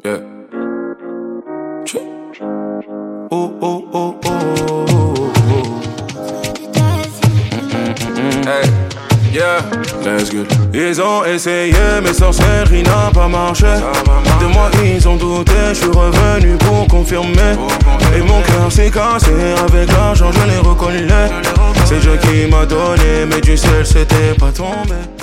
Yeah. Oh, oh, oh, oh, oh, oh. Hey, yeah, let's go. Ils ont essayé, mais sorcellerie n'a pas marché. De moi ils ont douté, je suis revenu pour confirmer. Et mon cœur s'est cassé, avec l'argent je l'ai reconnu. C'est Dieu qui m'a donné, mais du ciel c'était pas tombé.